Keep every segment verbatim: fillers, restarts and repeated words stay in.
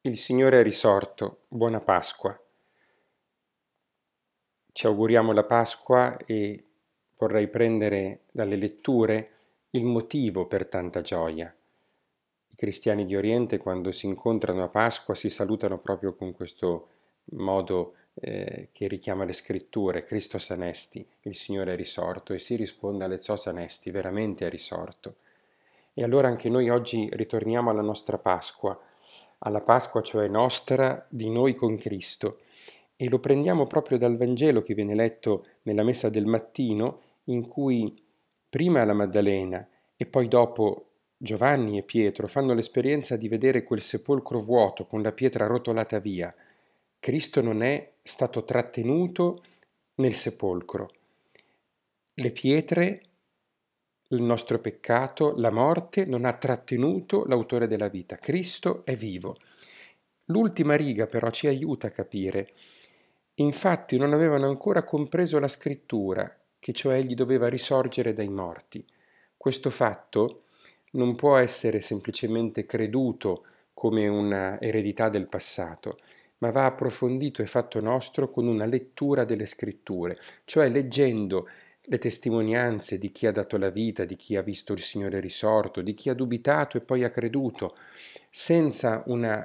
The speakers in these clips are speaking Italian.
Il Signore è risorto, buona Pasqua. Ci auguriamo la Pasqua e vorrei prendere dalle letture il motivo per tanta gioia. I cristiani di Oriente, quando si incontrano a Pasqua, si salutano proprio con questo modo eh, che richiama le scritture: Christos anesti, il Signore è risorto, e si risponde alezos anesti, veramente è risorto. E allora anche noi oggi ritorniamo alla nostra Pasqua, alla Pasqua cioè nostra, di noi con Cristo, e lo prendiamo proprio dal Vangelo che viene letto nella messa del mattino, in cui prima la Maddalena e poi dopo Giovanni e Pietro fanno l'esperienza di vedere quel sepolcro vuoto con la pietra rotolata via. Cristo non è stato trattenuto nel sepolcro. Le pietre, il nostro peccato, la morte non ha trattenuto l'autore della vita. Cristo è vivo. L'ultima riga però ci aiuta a capire. Infatti non avevano ancora compreso la scrittura, che cioè egli doveva risorgere dai morti. Questo fatto non può essere semplicemente creduto come una eredità del passato, ma va approfondito e fatto nostro con una lettura delle scritture, cioè leggendo le testimonianze di chi ha dato la vita, di chi ha visto il Signore risorto, di chi ha dubitato e poi ha creduto. Senza una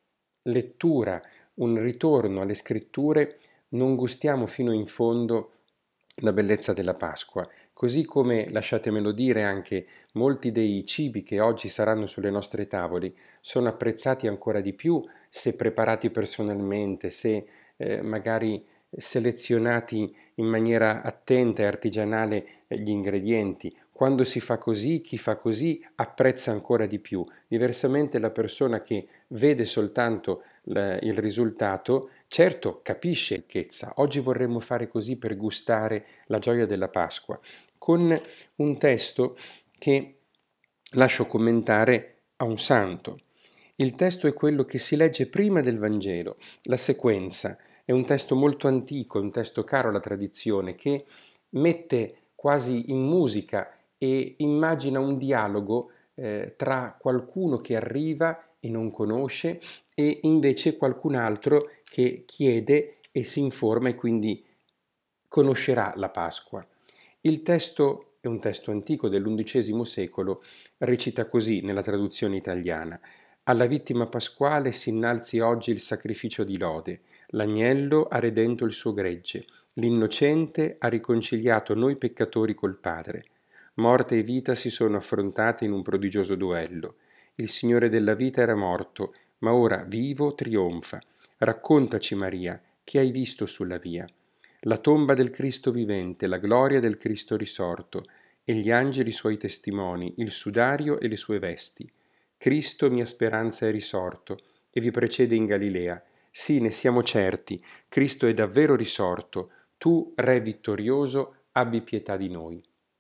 lettura, un ritorno alle scritture, non gustiamo fino in fondo la bellezza della Pasqua, così come, lasciatemelo dire, anche molti dei cibi che oggi saranno sulle nostre tavoli sono apprezzati ancora di più se preparati personalmente, se eh, magari selezionati in maniera attenta e artigianale eh, gli ingredienti. Quando si fa così, chi fa così apprezza ancora di più. Diversamente la persona che vede soltanto l- il risultato, certo capisce ricchezza. Oggi vorremmo fare così per gustare la gioia della Pasqua, con un testo che lascio commentare a un santo. Il testo è quello che si legge prima del Vangelo, la sequenza. È un testo molto antico, un testo caro alla tradizione, che mette quasi in musica e immagina un dialogo eh, tra qualcuno che arriva e non conosce e invece qualcun altro che chiede e si informa e quindi conoscerà la Pasqua. Il testo è un testo antico dell'undicesimo secolo, recita così nella traduzione italiana: alla vittima pasquale si innalzi oggi il sacrificio di lode, l'agnello ha redento il suo gregge, l'innocente ha riconciliato noi peccatori col Padre. Morte e vita si sono affrontate in un prodigioso duello. Il Signore della vita era morto, ma ora vivo trionfa. Raccontaci, Maria, che hai visto sulla via. La tomba del Cristo vivente, la gloria del Cristo risorto, e gli angeli suoi testimoni, il sudario e le sue vesti. Cristo, mia speranza, è risorto, e vi precede in Galilea. Sì, ne siamo certi, Cristo è davvero risorto. Tu, Re vittorioso, abbi pietà di noi.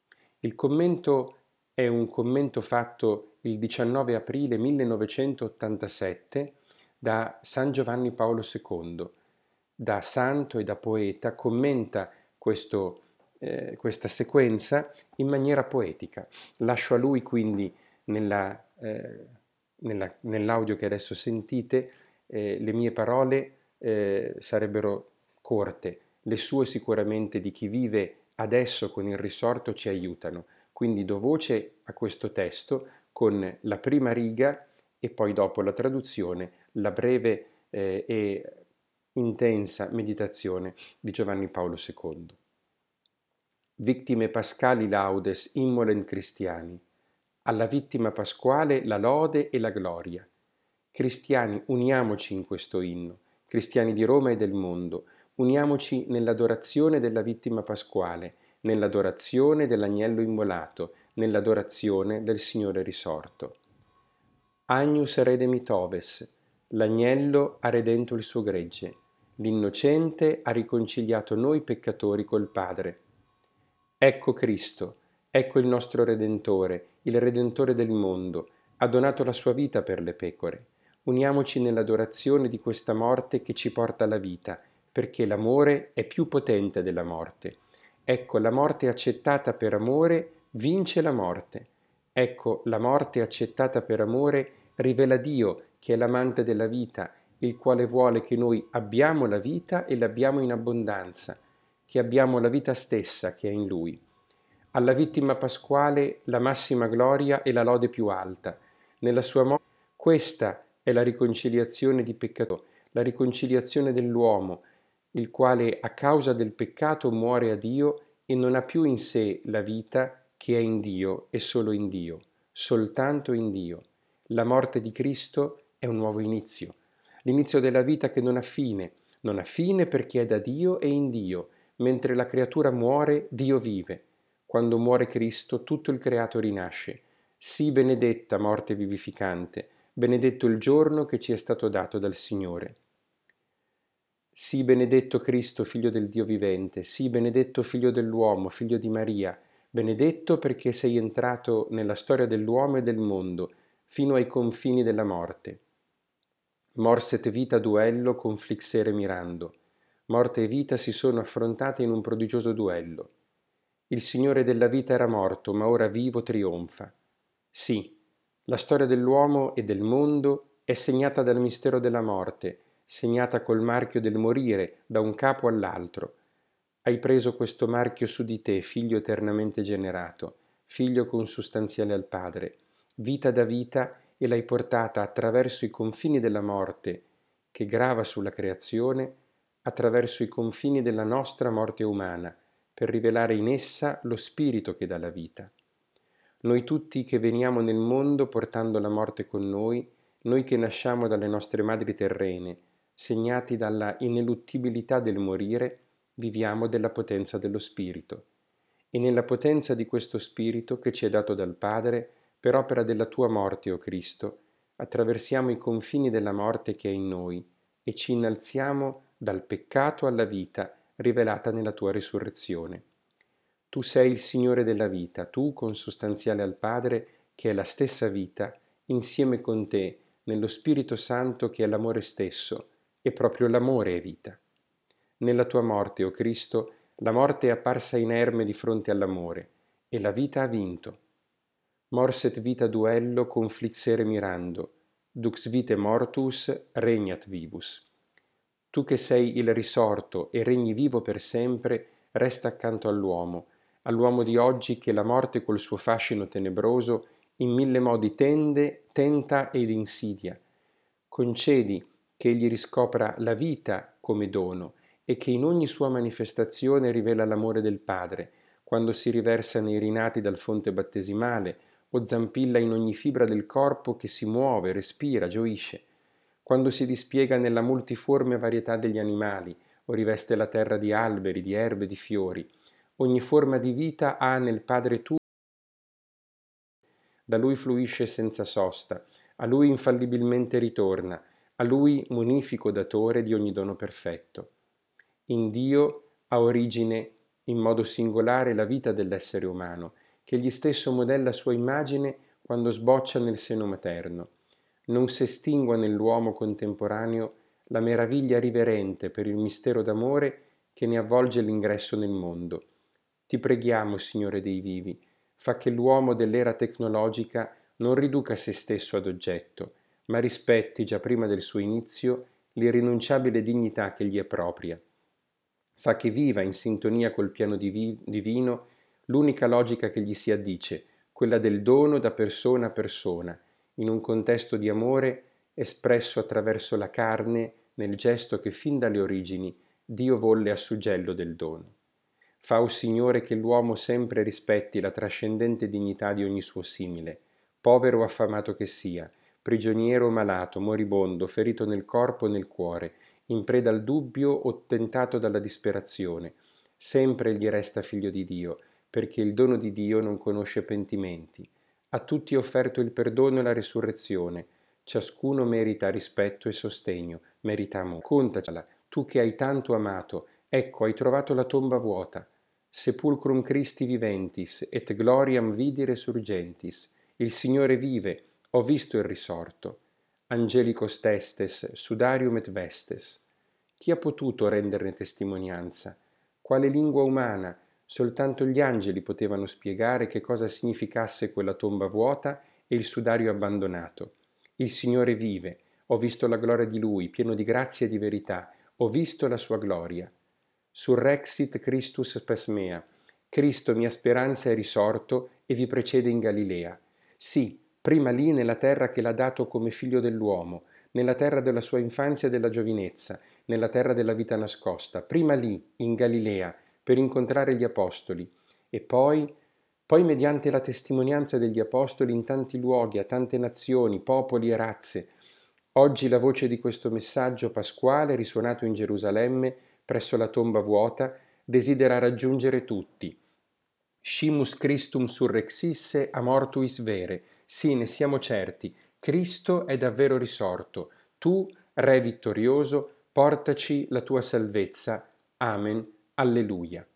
Il commento è un commento fatto il diciannove aprile millenovecentottantasette da San Giovanni Paolo secondo. Da santo e da poeta commenta questo, eh, questa sequenza in maniera poetica. Lascio a lui quindi nella, eh, nella, nell'audio che adesso sentite eh, le mie parole eh, sarebbero corte, le sue sicuramente di chi vive adesso con il risorto ci aiutano. Quindi do voce a questo testo con la prima riga e poi dopo la traduzione, la breve eh, e intensa meditazione di Giovanni Paolo secondo. Victime pascali laudes immolent Christiani. Alla vittima pasquale la lode e la gloria. Cristiani, uniamoci in questo inno, cristiani di Roma e del mondo, uniamoci nell'adorazione della vittima pasquale, nell'adorazione dell'agnello immolato, nell'adorazione del Signore risorto. Agnus redemit oves, l'agnello ha redento il suo gregge, l'innocente ha riconciliato noi peccatori col Padre. Ecco Cristo, ecco il nostro Redentore, il Redentore del mondo, ha donato la sua vita per le pecore. Uniamoci nell'adorazione di questa morte che ci porta alla vita, perché l'amore è più potente della morte. Ecco, la morte accettata per amore vince la morte. Ecco, la morte accettata per amore rivela Dio che è l'amante della vita, il quale vuole che noi abbiamo la vita e l'abbiamo in abbondanza, che abbiamo la vita stessa che è in Lui. Alla vittima pasquale la massima gloria e la lode più alta. Nella sua morte questa è la riconciliazione di peccato, la riconciliazione dell'uomo, il quale a causa del peccato muore a Dio e non ha più in sé la vita che è in Dio e solo in Dio, soltanto in Dio. La morte di Cristo è un nuovo inizio, l'inizio della vita che non ha fine, non ha fine perché è da Dio e in Dio, mentre la creatura muore, Dio vive. Quando muore Cristo, tutto il creato rinasce. Sii benedetta morte vivificante, benedetto il giorno che ci è stato dato dal Signore. Sii benedetto Cristo, figlio del Dio vivente, sii benedetto figlio dell'uomo, figlio di Maria, benedetto perché sei entrato nella storia dell'uomo e del mondo, fino ai confini della morte. Morset vita duello conflixere mirando. Morte e vita si sono affrontate in un prodigioso duello. Il Signore della vita era morto, ma ora vivo trionfa. Sì, la storia dell'uomo e del mondo è segnata dal mistero della morte, segnata col marchio del morire da un capo all'altro. Hai preso questo marchio su di te, figlio eternamente generato, figlio consustanziale al Padre, vita da vita, e l'hai portata attraverso i confini della morte che grava sulla creazione, attraverso i confini della nostra morte umana, per rivelare in essa lo spirito che dà la vita. Noi tutti che veniamo nel mondo portando la morte con noi, noi che nasciamo dalle nostre madri terrene, segnati dalla ineluttibilità del morire, viviamo della potenza dello Spirito. E nella potenza di questo Spirito che ci è dato dal Padre, per opera della tua morte, o Cristo, attraversiamo i confini della morte che è in noi e ci innalziamo dal peccato alla vita rivelata nella tua risurrezione. Tu sei il Signore della vita, tu consustanziale al Padre, che è la stessa vita, insieme con te, nello Spirito Santo che è l'amore stesso, e proprio l'amore è vita. Nella tua morte, o Cristo, la morte è apparsa inerme di fronte all'amore, e la vita ha vinto. Morset vita duello conflixere mirando, dux vitae mortus regnat vivus. Tu che sei il risorto e regni vivo per sempre, resta accanto all'uomo, all'uomo di oggi che la morte col suo fascino tenebroso in mille modi tende, tenta ed insidia. Concedi che egli riscopra la vita come dono e che in ogni sua manifestazione rivela l'amore del Padre, quando si riversa nei rinati dal fonte battesimale o zampilla in ogni fibra del corpo che si muove, respira, gioisce, quando si dispiega nella multiforme varietà degli animali o riveste la terra di alberi, di erbe, di fiori. Ogni forma di vita ha nel Padre tuo, da Lui fluisce senza sosta, a Lui infallibilmente ritorna, a Lui munifico datore di ogni dono perfetto. In Dio ha origine in modo singolare la vita dell'essere umano, che egli stesso modella a sua immagine quando sboccia nel seno materno. Non s'estingua nell'uomo contemporaneo la meraviglia riverente per il mistero d'amore che ne avvolge l'ingresso nel mondo. Ti preghiamo, Signore dei vivi, fa che l'uomo dell'era tecnologica non riduca se stesso ad oggetto, ma rispetti già prima del suo inizio l'irrinunciabile dignità che gli è propria. Fa che viva in sintonia col piano divi- divino l'unica logica che gli si addice, quella del dono da persona a persona, in un contesto di amore espresso attraverso la carne nel gesto che fin dalle origini Dio volle a suggello del dono. Fa, o Signore, che l'uomo sempre rispetti la trascendente dignità di ogni suo simile, povero o affamato che sia, prigioniero o malato, moribondo, ferito nel corpo e nel cuore, in preda al dubbio o tentato dalla disperazione. Sempre egli resta figlio di Dio, perché il dono di Dio non conosce pentimenti. A tutti è offerto il perdono e la risurrezione. Ciascuno merita rispetto e sostegno, merita amore. Contacela, tu che hai tanto amato, ecco, hai trovato la tomba vuota. Sepulcrum Christi viventis, et gloriam vidi resurgentis. Il Signore vive, ho visto il risorto. Angelicos testes, sudarium et vestes. Chi ha potuto renderne testimonianza? Quale lingua umana? Soltanto gli angeli potevano spiegare che cosa significasse quella tomba vuota e il sudario abbandonato. Il Signore vive, ho visto la gloria di Lui, pieno di grazia e di verità, ho visto la sua gloria. Surrexit Christus spes mea. Cristo, mia speranza, è risorto e vi precede in Galilea. Sì, prima lì nella terra che l'ha dato come figlio dell'uomo, nella terra della sua infanzia e della giovinezza, nella terra della vita nascosta, prima lì, in Galilea, per incontrare gli apostoli, e poi, poi mediante la testimonianza degli apostoli in tanti luoghi, a tante nazioni, popoli e razze. Oggi la voce di questo messaggio pasquale, risuonato in Gerusalemme, presso la tomba vuota, desidera raggiungere tutti. Scimus Christum surrexisse a mortuis vere. Sì, ne siamo certi, Cristo è davvero risorto. Tu, Re vittorioso, portaci la tua salvezza. Amen. Alleluia.